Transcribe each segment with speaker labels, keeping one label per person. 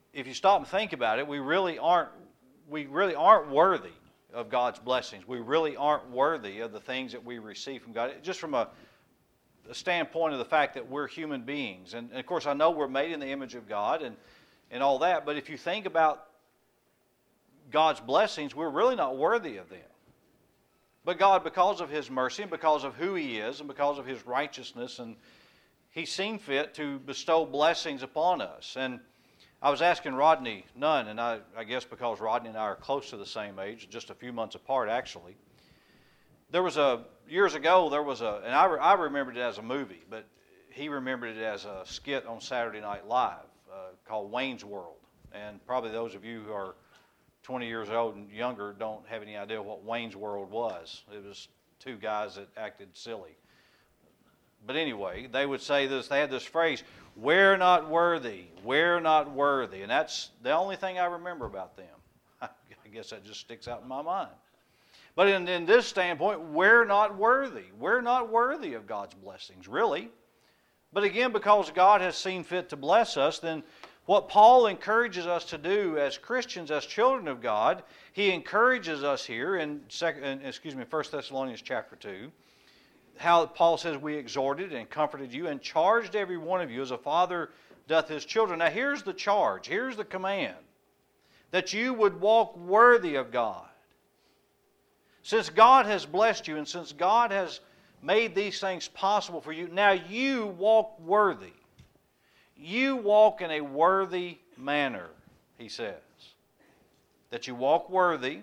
Speaker 1: if you stop and think about it, we really aren't worthy of God's blessings. We really aren't worthy of the things that we receive from God. Just from a standpoint of the fact that we're human beings. And of course, I know we're made in the image of God and all that, but if you think about God's blessings, we're really not worthy of them. But God, because of His mercy and because of who He is and because of His righteousness, and He's seen fit to bestow blessings upon us. And I was asking Rodney Nunn, and I guess because Rodney and I are close to the same age, just a few months apart actually, years ago, and I remembered it as a movie, but he remembered it as a skit on Saturday Night Live called Wayne's World. And probably those of you who are 20 years old and younger don't have any idea what Wayne's World was. It was two guys that acted silly. But anyway, they would say this, they had this phrase, "We're not worthy, we're not worthy." And that's the only thing I remember about them. I guess that just sticks out in my mind. But in this standpoint, we're not worthy. We're not worthy of God's blessings, really. But again, because God has seen fit to bless us, then what Paul encourages us to do as Christians, as children of God, he encourages us here in 1 Thessalonians chapter 2, how Paul says, "We exhorted and comforted you and charged every one of you as a father doth his children." Now here's the charge, here's the command, that you would walk worthy of God. Since God has blessed you and since God has made these things possible for you, now you walk worthy. You walk in a worthy manner, he says. That you walk worthy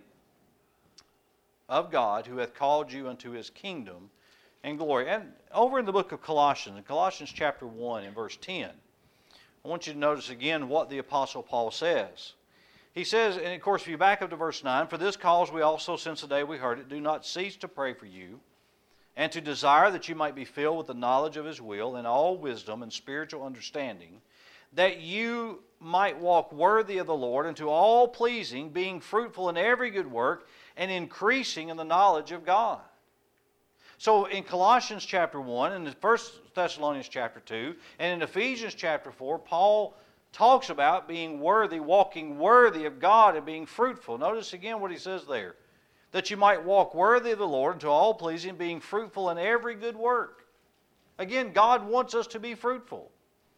Speaker 1: of God who hath called you unto His kingdom and glory. And over in the book of Colossians, in Colossians chapter 1 and verse 10, I want you to notice again what the Apostle Paul says. He says, and of course if you back up to verse 9, "For this cause we also, since the day we heard it, do not cease to pray for you, and to desire that you might be filled with the knowledge of His will and all wisdom and spiritual understanding, that you might walk worthy of the Lord unto all pleasing, being fruitful in every good work and increasing in the knowledge of God." So in Colossians chapter 1, and in 1 Thessalonians chapter 2, and in Ephesians chapter 4, Paul talks about being worthy, walking worthy of God and being fruitful. Notice again what he says there. That you might walk worthy of the Lord unto all pleasing, being fruitful in every good work. Again, God wants us to be fruitful.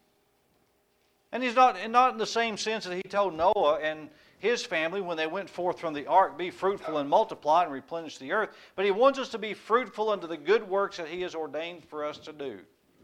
Speaker 1: And He's not in the same sense that He told Noah and his family when they went forth from the ark, "Be fruitful and multiply and replenish the earth." But He wants us to be fruitful unto the good works that He has ordained for us to do.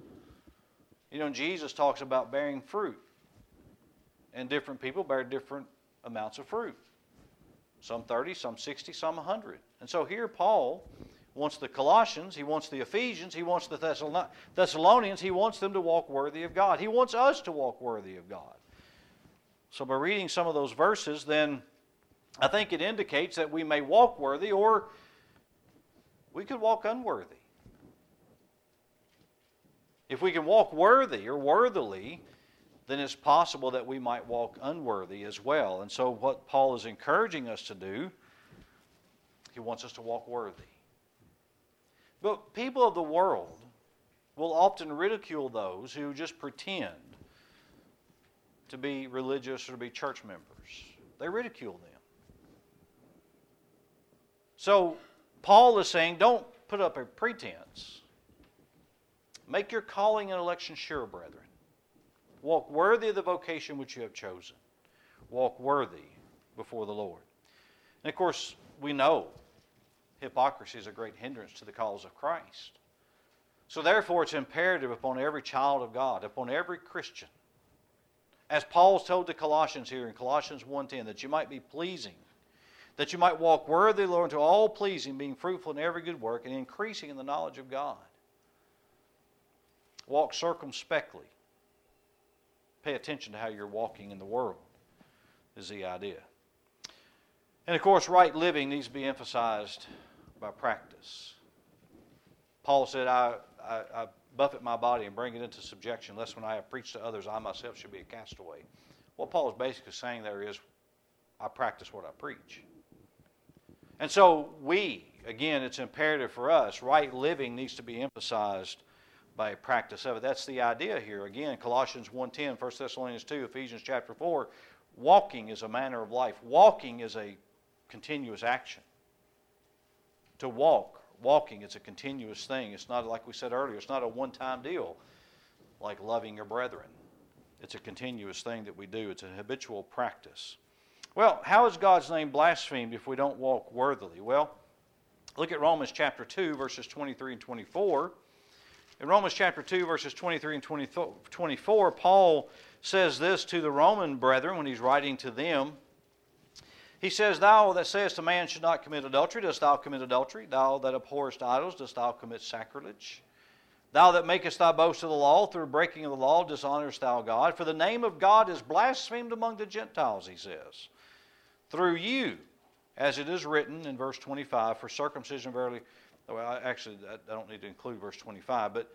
Speaker 1: You know, Jesus talks about bearing fruit. And different people bear different amounts of fruit. Some 30, some 60, some 100. And so here Paul wants the Colossians, he wants the Ephesians, he wants the Thessalonians, he wants them to walk worthy of God. He wants us to walk worthy of God. So by reading some of those verses, then I think it indicates that we may walk worthy or we could walk unworthy. If we can walk worthy or worthily, then it's possible that we might walk unworthy as well. And so what Paul is encouraging us to do, he wants us to walk worthy. But people of the world will often ridicule those who just pretend to be religious or to be church members. They ridicule them. So Paul is saying, don't put up a pretense. Make your calling and election sure, brethren. Walk worthy of the vocation which you have chosen. Walk worthy before the Lord. And of course, we know hypocrisy is a great hindrance to the cause of Christ. So therefore, it's imperative upon every child of God, upon every Christian, as Paul's told the Colossians here in Colossians 1:10, that you might be pleasing, that you might walk worthy of the Lord, to all pleasing, being fruitful in every good work and increasing in the knowledge of God. Walk circumspectly. Pay attention to how you're walking in the world, is the idea. And of course, right living needs to be emphasized by practice. Paul said, I buffet my body and bring it into subjection, lest when I have preached to others, I myself should be a castaway. What Paul is basically saying there is, I practice what I preach. And so again, it's imperative for us, right living needs to be emphasized by a practice of it. That's the idea here. Again, Colossians 1:10, 1 Thessalonians 2, Ephesians chapter 4, walking is a manner of life. Walking is a continuous action. To walking is a continuous thing. It's not, like we said earlier, it's not a one-time deal like loving your brethren. It's a continuous thing that we do. It's a habitual practice. Well, how is God's name blasphemed if we don't walk worthily? Well, look at Romans chapter 2, verses 23 and 24. In Romans chapter 2, verses 23 and 24, Paul says this to the Roman brethren when he's writing to them. He says, Thou that sayest a man should not commit adultery, dost thou commit adultery? Thou that abhorrest idols, dost thou commit sacrilege? Thou that makest thy boast of the law, through breaking of the law, dishonorest thou God. For the name of God is blasphemed among the Gentiles, he says, through you, as it is written in verse 25, for circumcision verily... Well, actually, I don't need to include verse 25, but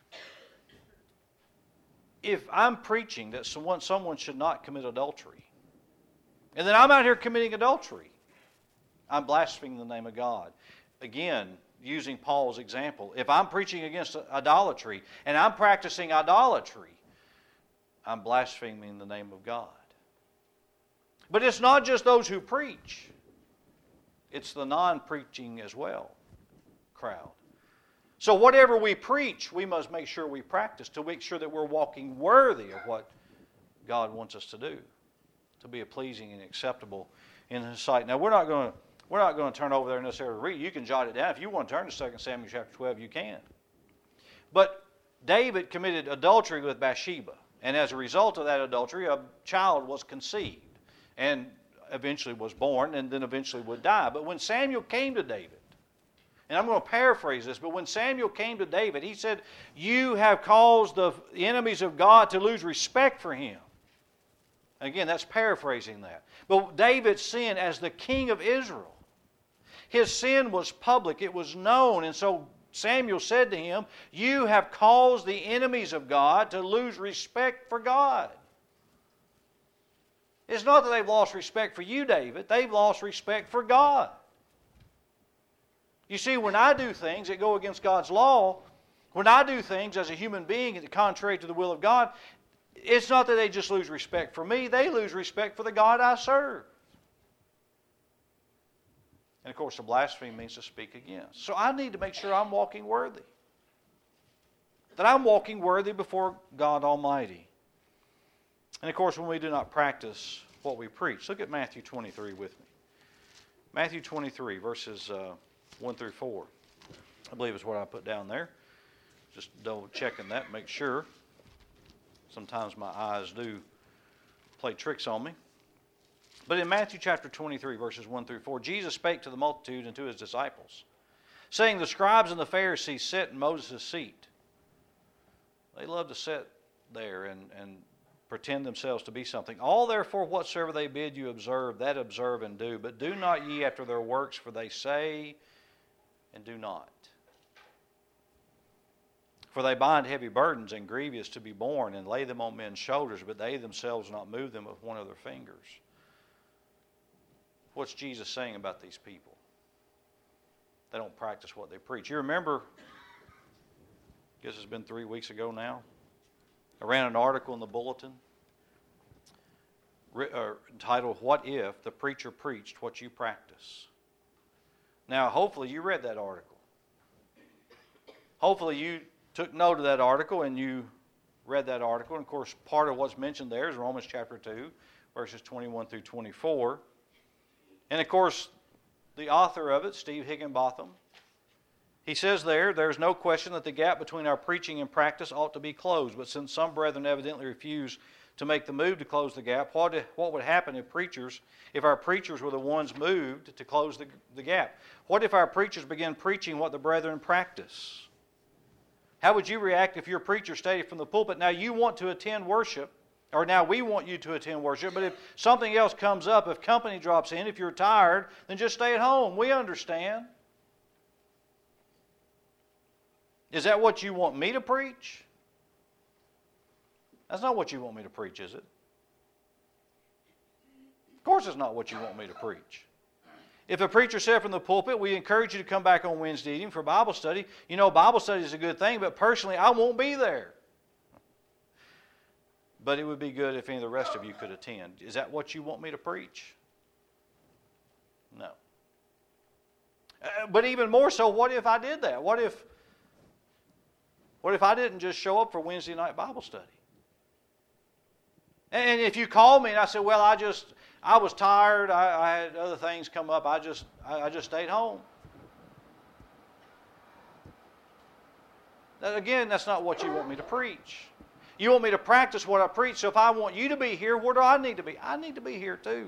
Speaker 1: if I'm preaching that someone should not commit adultery, and then I'm out here committing adultery, I'm blaspheming the name of God. Again, using Paul's example, if I'm preaching against idolatry and I'm practicing idolatry, I'm blaspheming the name of God. But it's not just those who preach, it's the non-preaching as well crowd. So whatever we preach, we must make sure we practice to make sure that we're walking worthy of what God wants us to do, to be a pleasing and acceptable in His sight. Now we're not going to turn over there necessarily to read. You can jot it down. If you want to turn to 2 Samuel chapter 12, you can. But David committed adultery with Bathsheba, and as a result of that adultery, a child was conceived and eventually was born and then eventually would die. But when Samuel came to David, and I'm going to paraphrase this, but when Samuel came to David, he said, You have caused the enemies of God to lose respect for Him. Again, that's paraphrasing that. But David's sin as the king of Israel, his sin was public, it was known, and so Samuel said to him, You have caused the enemies of God to lose respect for God. It's not that they've lost respect for you, David, they've lost respect for God. You see, when I do things that go against God's law, when I do things as a human being that contrary to the will of God, it's not that they just lose respect for me, they lose respect for the God I serve. And of course, to blaspheme means to speak against. So I need to make sure I'm walking worthy. That I'm walking worthy before God Almighty. And of course, when we do not practice what we preach, look at Matthew 23 with me. Matthew 23, verses 1 through 4. I believe is what I put down there. Just double checking that, make sure. Sometimes my eyes do play tricks on me. But in Matthew chapter 23, verses 1 through 4, Jesus spake to the multitude and to His disciples, saying, The scribes and the Pharisees sit in Moses' seat. They love to sit there and pretend themselves to be something. All therefore whatsoever they bid you observe, that observe and do. But do not ye after their works, for they say and do not. For they bind heavy burdens and grievous to be borne, and lay them on men's shoulders, but they themselves not move them with one of their fingers. What's Jesus saying about these people? They don't practice what they preach. You remember, I guess it's been 3 weeks ago now, I ran an article in the bulletin entitled, What If the Preacher Preached What You Practice? Now, hopefully you read that article. Hopefully you took note of that article and you read that article. And of course, part of what's mentioned there is Romans chapter 2, verses 21 through 24. And of course, the author of it, Steve Higginbotham, he says there's no question that the gap between our preaching and practice ought to be closed. But since some brethren evidently refuse to make the move to close the gap, what would happen if our preachers were the ones moved to close the gap? What if our preachers begin preaching what the brethren practice? How would you react if your preacher stated from the pulpit, now you want to attend worship, or now we want you to attend worship, but if something else comes up, if company drops in, if you're tired, then just stay at home. We understand. Is that what you want me to preach? That's not what you want me to preach, is it? Of course it's not what you want me to preach. If a preacher said from the pulpit, we encourage you to come back on Wednesday evening for Bible study. You know, Bible study is a good thing, but personally, I won't be there. But it would be good if any of the rest of you could attend. Is that what you want me to preach? No. But even more so, what if I did that? What if I didn't just show up for Wednesday night Bible study? And if you called me and I said, well, I was tired, I had other things come up, I just stayed home. Again, that's not what you want me to preach. You want me to practice what I preach, so if I want you to be here, where do I need to be? I need to be here too.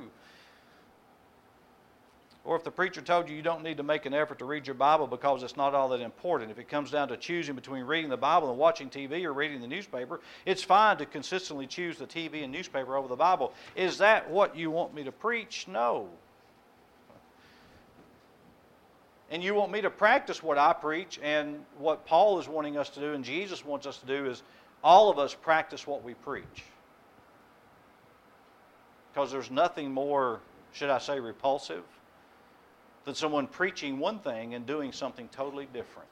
Speaker 1: Or if the preacher told you don't need to make an effort to read your Bible because it's not all that important. If it comes down to choosing between reading the Bible and watching TV or reading the newspaper, it's fine to consistently choose the TV and newspaper over the Bible. Is that what you want me to preach? No. And you want me to practice what I preach, and what Paul is wanting us to do and Jesus wants us to do is all of us practice what we preach. Because there's nothing more, should I say, repulsive than someone preaching one thing and doing something totally different.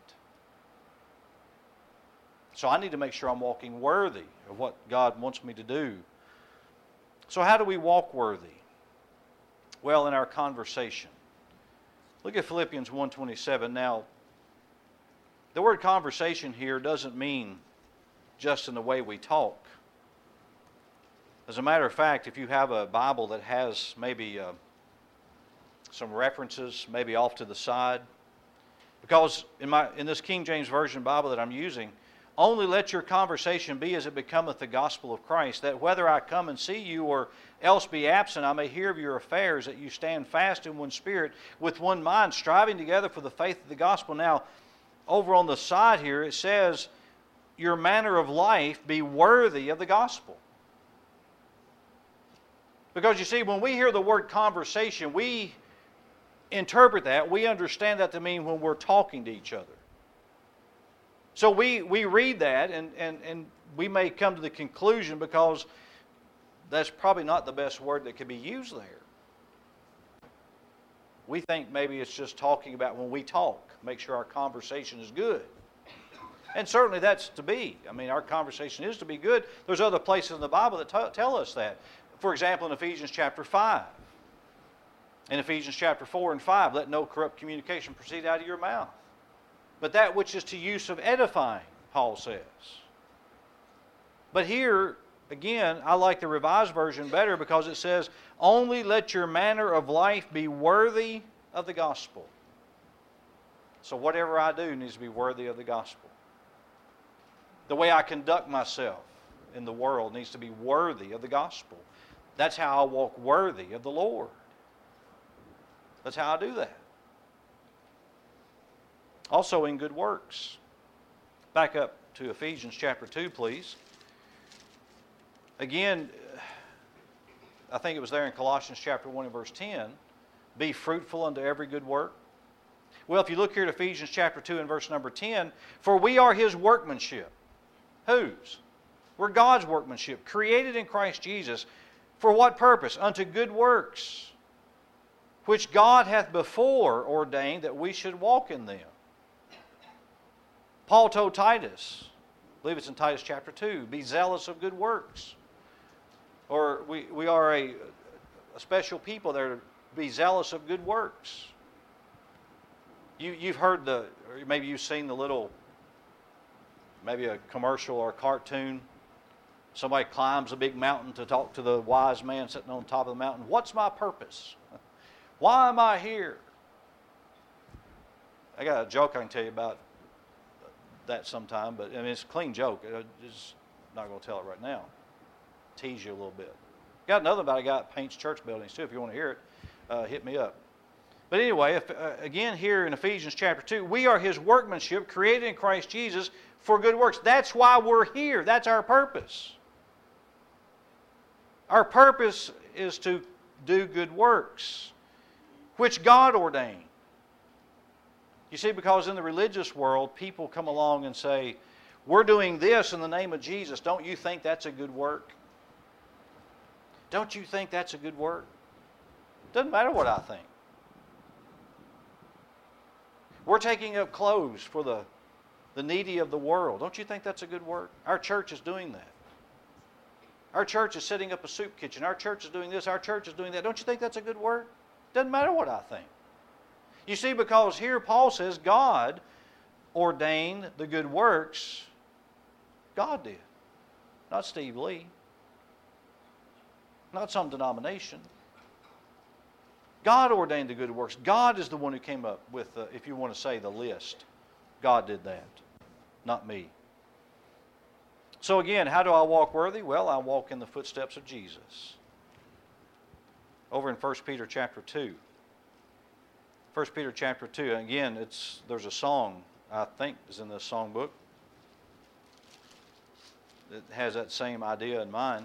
Speaker 1: So I need to make sure I'm walking worthy of what God wants me to do. So how do we walk worthy? Well, in our conversation. Look at Philippians 1:27. Now, the word conversation here doesn't mean just in the way we talk. As a matter of fact, if you have a Bible that has maybe some references, maybe off to the side, because in this King James Version Bible that I'm using, only let your conversation be as it becometh the gospel of Christ, that whether I come and see you or else be absent, I may hear of your affairs, that you stand fast in one spirit, with one mind, striving together for the faith of the gospel. Now, over on the side here, it says, your manner of life be worthy of the gospel. Because you see, when we hear the word conversation, we interpret that, we understand that to mean when we're talking to each other. So we read that and we may come to the conclusion, because that's probably not the best word that could be used there. We think maybe it's just talking about when we talk, make sure our conversation is good. And certainly that's to be. I mean, our conversation is to be good. There's other places in the Bible that tell us that. For example, in Ephesians chapter 5. In Ephesians chapter 4 and 5, let no corrupt communication proceed out of your mouth, but that which is to use of edifying, Paul says. But here, again, I like the Revised Version better, because it says, only let your manner of life be worthy of the gospel. So whatever I do needs to be worthy of the gospel. The way I conduct myself in the world needs to be worthy of the gospel. That's how I walk worthy of the Lord. That's how I do that. Also in good works. Back up to Ephesians chapter 2, please. Again, I think it was there in Colossians chapter 1 and verse 10. Be fruitful unto every good work. Well, if you look here at Ephesians chapter 2 and verse number 10, for we are His workmanship. Whose? We're God's workmanship, created in Christ Jesus. For what purpose? Unto good works, which God hath before ordained that we should walk in them. Paul told Titus, I believe it's in Titus chapter 2, be zealous of good works. Or we are a special people there to be zealous of good works. You've heard or maybe you've seen the little, maybe a commercial or a cartoon. Somebody climbs a big mountain to talk to the wise man sitting on top of the mountain. What's my purpose? Why am I here? I got a joke I can tell you about that sometime, but I mean, it's a clean joke. I'm just not going to tell it right now. Tease you a little bit. Got another about a guy that paints church buildings too. If you want to hear it, hit me up. But anyway, again here in Ephesians chapter 2, we are His workmanship, created in Christ Jesus for good works. That's why we're here. That's our purpose. Our purpose is to do good works, which God ordained. You see, because in the religious world, people come along and say, we're doing this in the name of Jesus. Don't you think that's a good work? Don't you think that's a good work? Doesn't matter what I think. We're taking up clothes for the needy of the world. Don't you think that's a good work? Our church is doing that. Our church is setting up a soup kitchen. Our church is doing this. Our church is doing that. Don't you think that's a good work? Doesn't matter what I think. You see, because here Paul says God ordained the good works. God did. Not Steve Lee. Not some denomination. God ordained the good works. God is the one who came up with, if you want to say, the list. God did that, not me. So again, how do I walk worthy? Well, I walk in the footsteps of Jesus. Over in 1 Peter chapter 2. 1 Peter chapter 2. Again, there's a song, I think, is in this songbook. It has that same idea in mind.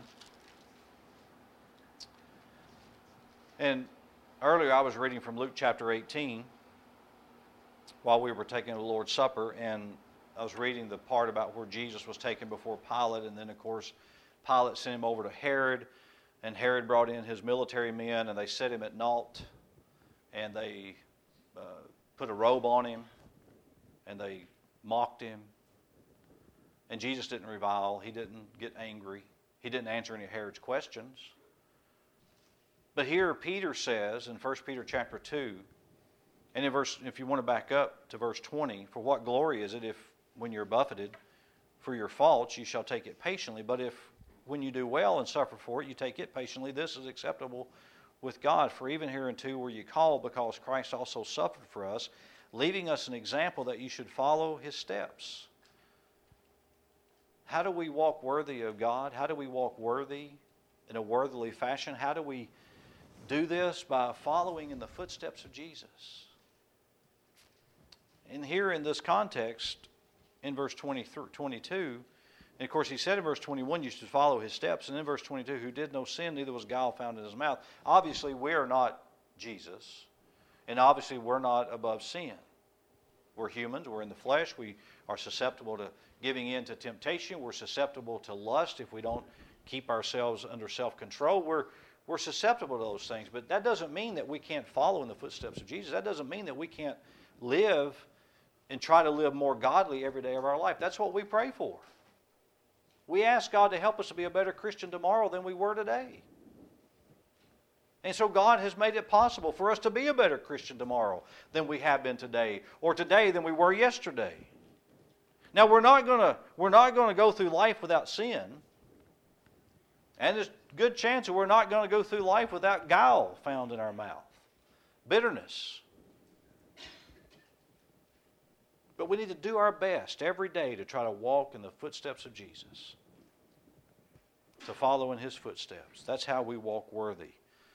Speaker 1: And earlier I was reading from Luke chapter 18 while we were taking the Lord's Supper, and I was reading the part about where Jesus was taken before Pilate, and then of course Pilate sent him over to Herod, and Herod brought in his military men, and they set him at naught, and they put a robe on him, and they mocked him. And Jesus didn't revile. He didn't get angry. He didn't answer any of Herod's questions. But here Peter says in 1 Peter chapter 2, and if you want to back up to verse 20, for what glory is it if when you're buffeted for your faults you shall take it patiently, but if when you do well and suffer for it you take it patiently, this is acceptable with God. For even hereunto were you called, because Christ also suffered for us, leaving us an example that you should follow his steps. How do we walk worthy of God? How do we walk worthy in a worthily fashion? How do we do this? By following in the footsteps of Jesus. And here in this context, in verse 22, and of course he said in verse 21, you should follow his steps. And in verse 22, who did no sin, neither was guile found in his mouth. Obviously, we are not Jesus. And obviously, we're not above sin. We're humans. We're in the flesh. We are susceptible to giving in to temptation. We're susceptible to lust if we don't keep ourselves under self-control. We're susceptible to those things. But that doesn't mean that we can't follow in the footsteps of Jesus. That doesn't mean that we can't live and try to live more godly every day of our life. That's what we pray for. We ask God to help us to be a better Christian tomorrow than we were today. And so God has made it possible for us to be a better Christian tomorrow than we have been today, or today than we were yesterday. Now we're not going to go through life without sin. And there's a good chance that we're not going to go through life without guile found in our mouth. Bitterness. But we need to do our best every day to try to walk in the footsteps of Jesus. To follow in his footsteps. That's how we walk worthy.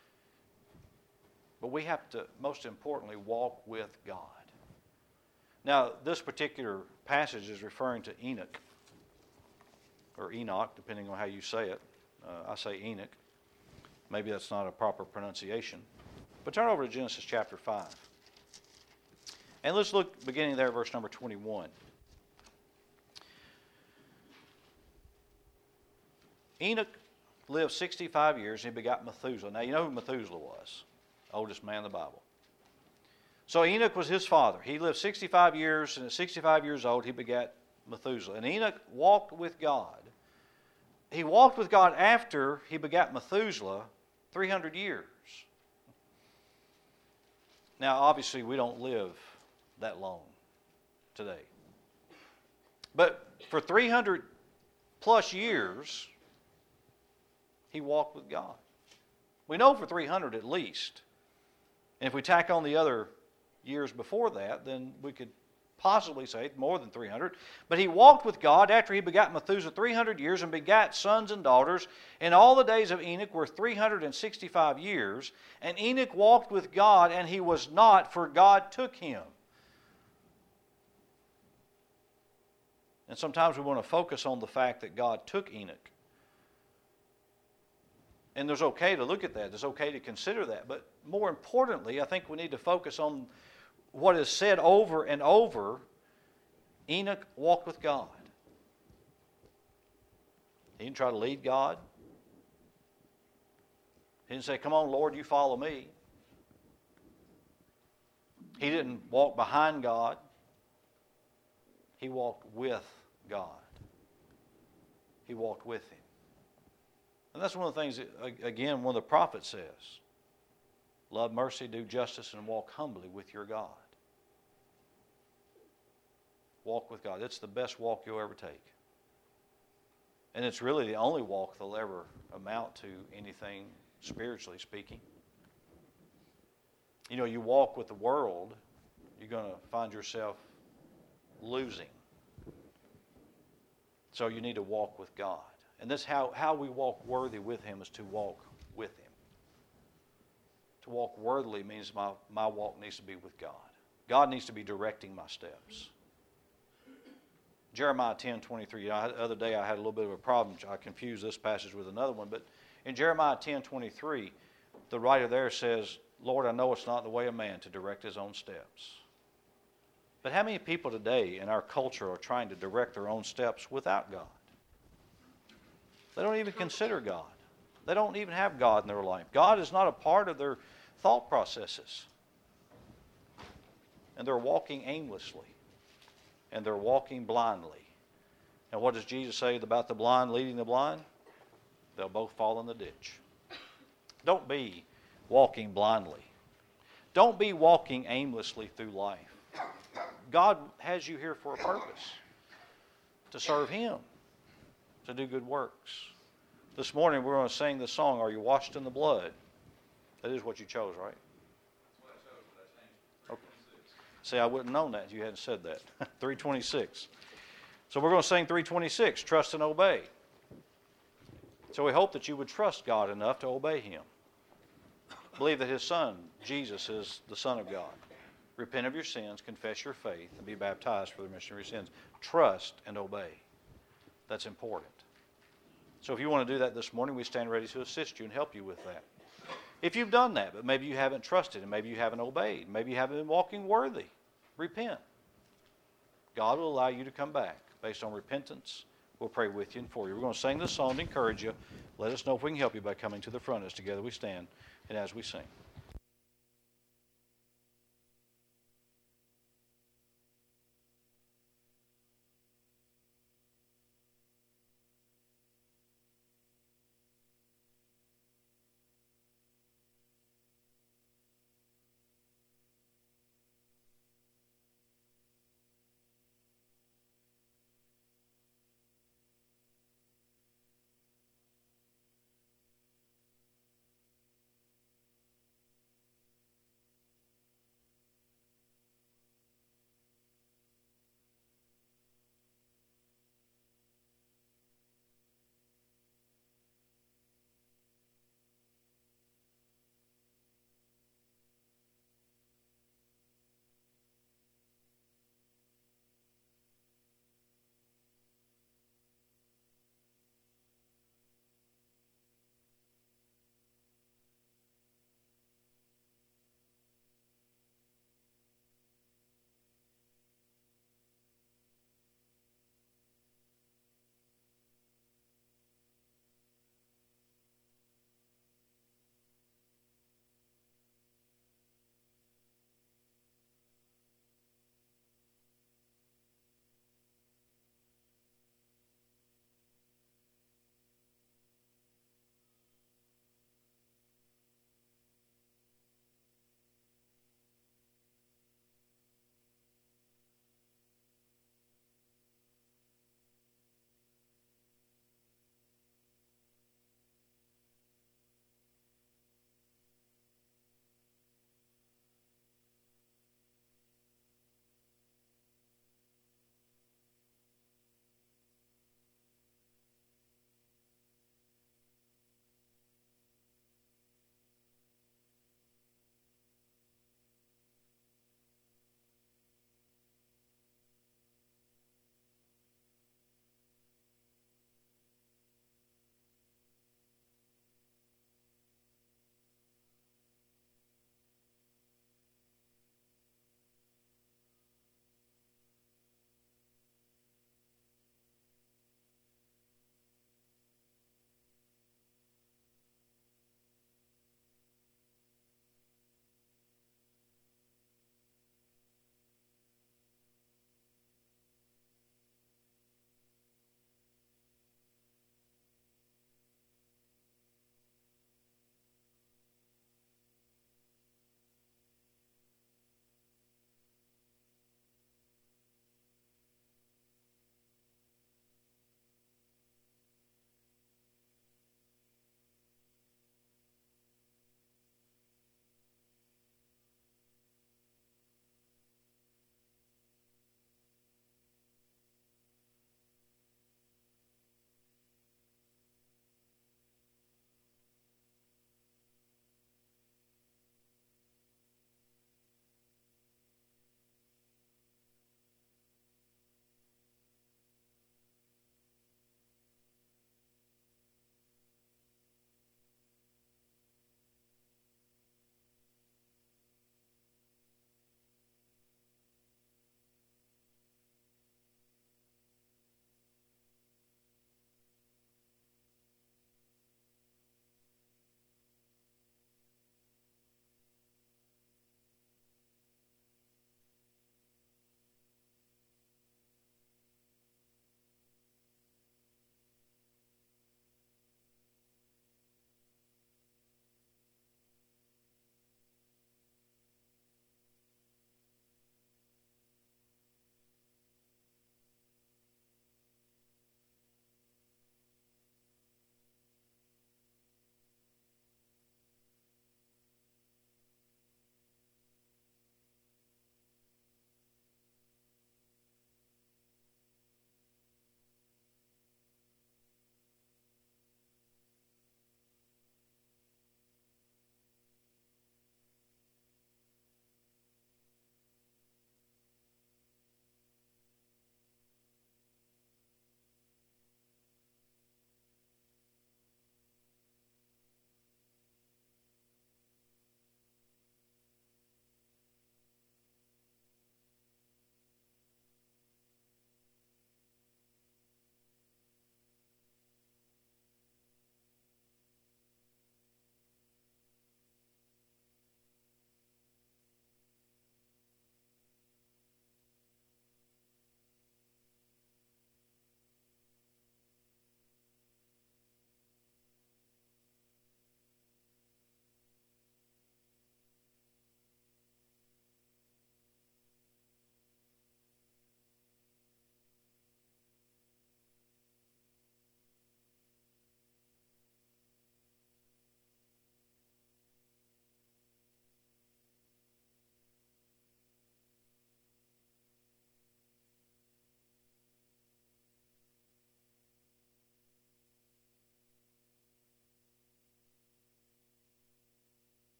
Speaker 1: But we have to, most importantly, walk with God. Now, this particular passage is referring to Enoch, or Enoch, depending on how you say it. I say Enoch. Maybe that's not a proper pronunciation. But turn over to Genesis chapter 5. And let's look beginning there, verse number 21. Enoch lived 65 years and he begot Methuselah. Now, you know who Methuselah was. Oldest man in the Bible. So Enoch was his father. He lived 65 years, and at 65 years old, he begat Methuselah. And Enoch walked with God. He walked with God after he begat Methuselah 300 years. Now, obviously, we don't live that long today. But for 300 plus years, he walked with God. We know for 300 at least. And if we tack on the other years before that, then we could possibly say more than 300. But he walked with God after he begat Methuselah 300 years and begat sons and daughters. And all the days of Enoch were 365 years. And Enoch walked with God, and he was not, for God took him. And sometimes we want to focus on the fact that God took Enoch. And it's okay to look at that. It's okay to consider that. But more importantly, I think we need to focus on what is said over and over. Enoch walked with God. He didn't try to lead God. He didn't say, come on, Lord, you follow me. He didn't walk behind God. He walked with God. He walked with Him. And that's one of the things, that, again, one of the prophets says. Love mercy, do justice, and walk humbly with your God. Walk with God. It's the best walk you'll ever take. And it's really the only walk that'll ever amount to anything spiritually speaking. You know, you walk with the world, you're going to find yourself losing. So you need to walk with God. And this how we walk worthy with Him is to walk with Him. To walk worthily means my walk needs to be with God. God needs to be directing my steps. Jeremiah 10:23. The other day I had a little bit of a problem. I confused this passage with another one. But in Jeremiah 10:23, the writer there says, Lord, I know it's not the way of man to direct his own steps. But how many people today in our culture are trying to direct their own steps without God? They don't even consider God. They don't even have God in their life. God is not a part of their thought processes. And they're walking aimlessly. And they're walking blindly. And what does Jesus say about the blind leading the blind? They'll both fall in the ditch. Don't be walking blindly. Don't be walking aimlessly through life. God has you here for a purpose. To serve Him. To do good works. This morning we're going to sing the song, Are You Washed in the Blood? That is what you chose, right? Okay. See, I wouldn't have known that if you hadn't said that. 326. So we're going to sing 326, Trust and Obey. So we hope that you would trust God enough to obey Him. Believe that His Son, Jesus, is the Son of God. Repent of your sins, confess your faith, and be baptized for the remission of your sins. Trust and obey. That's important. So if you want to do that this morning, we stand ready to assist you and help you with that. If you've done that, but maybe you haven't trusted and maybe you haven't obeyed, maybe you haven't been walking worthy, repent. God will allow you to come back based on repentance. We'll pray with you and for you. We're going to sing this song to encourage you. Let us know if we can help you by coming to the front as together we stand and as we sing.